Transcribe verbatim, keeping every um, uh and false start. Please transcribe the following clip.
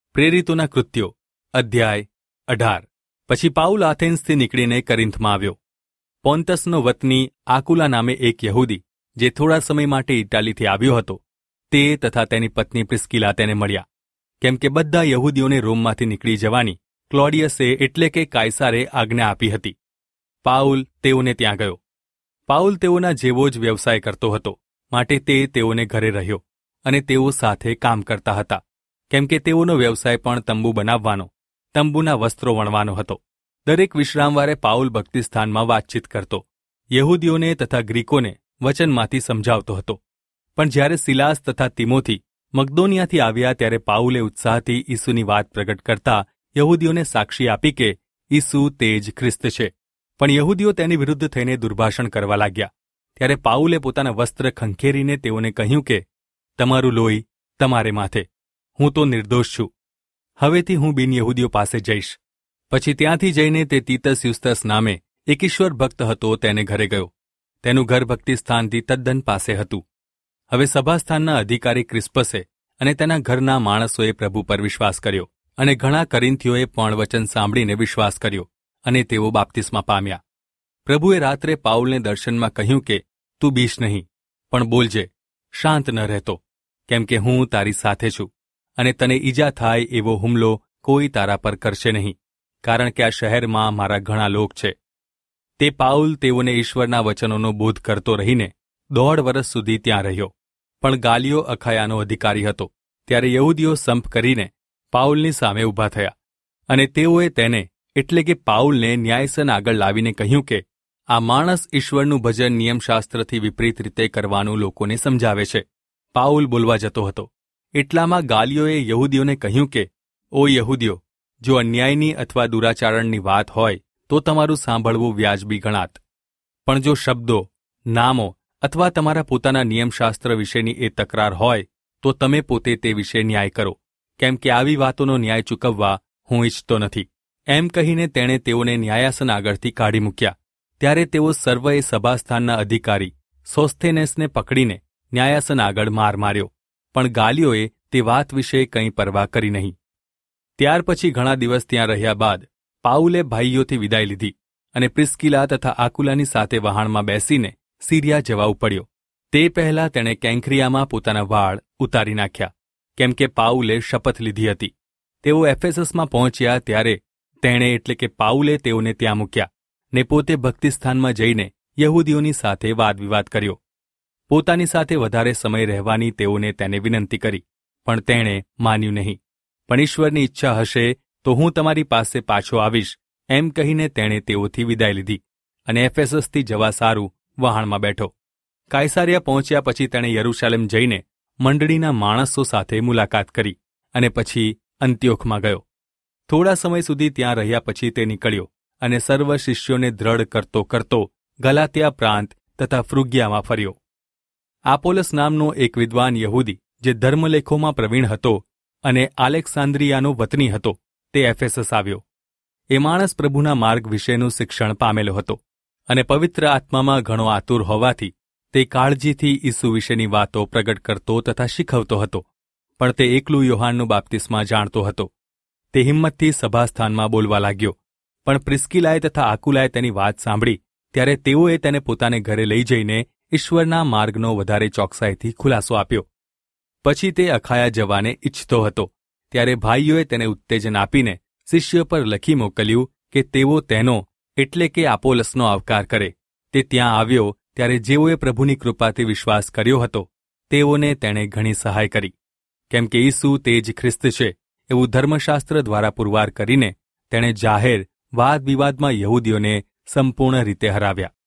પ્રેરિતોના કૃત્યો અધ્યાય અઢાર. પછી પાઉલ આથેન્સથી નીકળીને કરિન્થમાં આવ્યો. પોન્ટસનો વતની આકુલા નામે એક યહૂદી, જે થોડા સમય માટે ઇટાલીથી આવ્યો હતો, તે તથા તેની પત્ની પ્રિસ્કિલા તેને મળ્યા, કેમ કે બધા યહૂદીઓને રોમમાંથી નીકળી જવાની ક્લોડિયસે એટલે કે કાયસારે આજ્ઞા આપી હતી. પાઉલ તેઓને ત્યાં ગયો. પાઉલ તેઓના જેવો જ વ્યવસાય કરતો હતો, માટે તે તેઓને ઘરે રહ્યો અને તેઓ સાથે કામ કરતા હતા, કેમ કે તેઓનો વ્યવસાય પણ તંબુ બનાવવાનો, તંબુના વસ્ત્રો વણવાનો હતો. દરેક વિશ્રામવારે પાઉલ ભક્તિસ્થાનમાં વાતચીત કરતો, યહૂદીઓને તથા ગ્રીકોને વચનમાંથી સમજાવતો હતો. પણ જ્યારે સિલાસ તથા તિમોથી મકદોનિયાથી આવ્યા ત્યારે પાઉલે ઉત્સાહથી ઈસુની વાત પ્રગટ કરતા યહૂદીઓને સાક્ષી આપી કે ઈસુ તે જ ખ્રિસ્ત છે. પણ યહૂદીઓ તેની વિરુદ્ધ થઈને દુર્ભાષણ કરવા લાગ્યા. ત્યારે પાઉલે પોતાના વસ્ત્ર ખંખેરીને તેઓને કહ્યું કે તમારું લોહી તમારે માથે, હું તો નિર્દોષ છું. હવેથી હું બિન યહૂદીઓ પાસે જઈશ. પછી ત્યાંથી જઈને તે તીતસ યુસ્તસ નામે એક ઈશ્વર ભક્ત હતો તેને ઘરે ગયો. તેનું ઘર ભક્તિસ્થાનથી તદ્દન પાસે હતું. હવે સભાસ્થાનના અધિકારી ક્રિસ્પસે અને તેના ઘરના માણસોએ પ્રભુ પર વિશ્વાસ કર્યો, અને ઘણા કરિન્થીઓએ પણ વચન સાંભળીને વિશ્વાસ કર્યો, અને તેઓ બાપ્તિસ્મા પામ્યા. પ્રભુએ રાત્રે પાઉલને દર્શનમાં કહ્યું કે તું બીશ નહીં, પણ બોલજે, શાંત ન રહેતો, કેમ કે હું તારી સાથે છું, અને તને ઈજા થાય એવો હુમલો કોઈ તારા પર કરશે નહીં, કારણ કે આ શહેરમાં મારા ઘણા લોક છે. તે પાઉલ તેઓને ઈશ્વરના વચનોનો બોધ કરતો રહીને દોઢ વર્ષ સુધી ત્યાં રહ્યો. પણ ગાલિયો અખાયાનો અધિકારી હતો. ત્યારે યહૂદીઓ સંપ કરીને પાઉલની સામે ઊભા થયા, અને તેઓએ તેને એટલે કે પાઉલને ન્યાયસન આગળ લાવીને કહ્યું કે આ માણસ ઈશ્વરનું ભજન નિયમશાસ્ત્રથી વિપરીત રીતે કરવાનું લોકોને સમજાવે છે. પાઉલ બોલવા જતો હતો, એટલામાં ગાલિયોએ યહૂદીઓને કહ્યું કે ઓ યહૂદીઓ, જો અન્યાયની અથવા દુરાચારણની વાત હોય તો તમારું સાંભળવું વ્યાજબી ગણાત. પણ જો શબ્દો, નામો અથવા તમારા પોતાના નિયમશાસ્ત્ર વિશેની એ તકરાર હોય તો તમે પોતે તે વિશે ન્યાય કરો, કેમ કે આવી વાતોનો ન્યાય ચૂકવવા હું ઈચ્છતો નથી. એમ કહીને તેણે તેઓને ન્યાયાસન આગળથી કાઢી મૂક્યા. ત્યારે તેઓ સર્વએ સભાસ્થાનના અધિકારી સોસ્થેનેસને પકડીને ન્યાયાસન આગળ માર માર્યો, પણ ગાલિયોએ તે વાત વિશે કંઈ પરવા કરી નહીં. ત્યાર પછી ઘણા દિવસ ત્યાં રહ્યા બાદ પાઉલે ભાઈઓથી વિદાય લીધી, અને પ્રિસ્કિલા તથા આકુલાની સાથે વહાણમાં બેસીને સીરિયા જવા ઉપડ્યો. તે પહેલાં તેણે કેંક્રિયામાં પોતાના વાળ ઉતારી નાખ્યા, કેમ કે પાઉલે શપથ લીધી હતી. તેઓ એફેસસમાં પહોંચ્યા ત્યારે તેણે એટલે કે પાઉલે તેઓને ત્યાં મૂક્યા, ને પોતે ભક્તિસ્થાનમાં જઈને યહૂદીઓની સાથે વાદવિવાદ કર્યો. પોતાની સાથે વધારે સમય રહેવાની તેઓને તેને વિનંતી કરી, પણ તેણે માન્યું નહીં. પણ ઈશ્વરની ઈચ્છા હશે તો હું તમારી પાસે પાછો આવીશ, એમ કહીને તેણે તેઓથી વિદાય લીધી, અને એફેસસથી જવા સારું વહાણમાં બેઠો. કાયસારિયા પહોંચ્યા પછી તેણે યરૂશાલેમ જઈને મંડળીના માણસો સાથે મુલાકાત કરી, અને પછી અંત્યોખમાં ગયો. થોડા સમય સુધી ત્યાં રહ્યા પછી તે નીકળ્યો, અને સર્વ શિષ્યોને દ્રઢ કરતો કરતો ગલાતિયા પ્રાંત તથા ફ્રુગિયામાં ફર્યો. આપોલસ નામનો એક વિદ્વાન યહૂદી, જે ધર્મલેખોમાં પ્રવીણ હતો અને આલેક્સાન્દ્રિયાનો વતની હતો, તે એફેસસ આવ્યો. એ માણસ પ્રભુના માર્ગ વિશેનું શિક્ષણ પામેલો હતો, અને પવિત્ર આત્મામાં ઘણો આતુર હોવાથી તે કાળજીથી ઈસુ વિશેની વાતો પ્રગટ કરતો તથા શીખવતો હતો. પણ તે એકલું યોહાનનું બાપ્તિસ્મા જાણતો હતો. તે હિંમતથી સભાસ્થાનમાં બોલવા લાગ્યો. પણ પ્રિસ્કિલાએ તથા આકુલાએ તેની વાત સાંભળી ત્યારે તેઓએ તેને પોતાને ઘરે લઈ જઈને ઈશ્વરના માર્ગનો વધારે ચોકસાઈથી ખુલાસો આપ્યો. પછી તે અખાયા જવાને ઈચ્છતો હતો. ત્યારે ભાઈઓએ તેને ઉત્તેજન આપીને શિષ્યો પર લખી મોકલ્યું કે તેઓ તેનો એટલે કે આપોલસનો આવકાર કરે. તે ત્યાં આવ્યો ત્યારે જેઓએ પ્રભુની કૃપાથી વિશ્વાસ કર્યો હતો તેઓને તેણે ઘણી સહાય કરી, કેમ કે ઈસુ તે જ ખ્રિસ્ત છે એવું ધર્મશાસ્ત્ર દ્વારા પુરવાર કરીને તેણે જાહેર વાદ વિવાદમાં યહૂદીઓને સંપૂર્ણ રીતે હરાવ્યા.